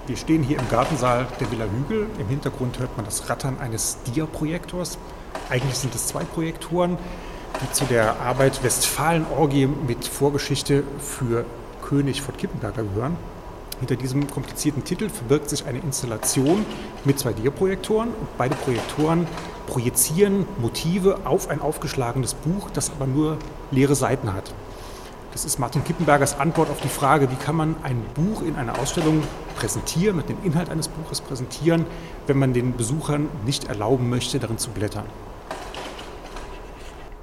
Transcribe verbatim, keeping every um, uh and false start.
Wir stehen hier im Gartensaal der Villa Hügel. Im Hintergrund hört man das Rattern eines Dia-Projektors. Eigentlich sind es zwei Projektoren, die zu der Arbeit Westfalen-Orgie mit Vorgeschichte für König von Kippenberger gehören. Hinter diesem komplizierten Titel verbirgt sich eine Installation mit zwei Dia-Projektoren. Und beide Projektoren projizieren Motive auf ein aufgeschlagenes Buch, das aber nur leere Seiten hat. Das ist Martin Kippenbergers Antwort auf die Frage, wie kann man ein Buch in einer Ausstellung präsentieren, mit dem Inhalt eines Buches präsentieren, wenn man den Besuchern nicht erlauben möchte, darin zu blättern.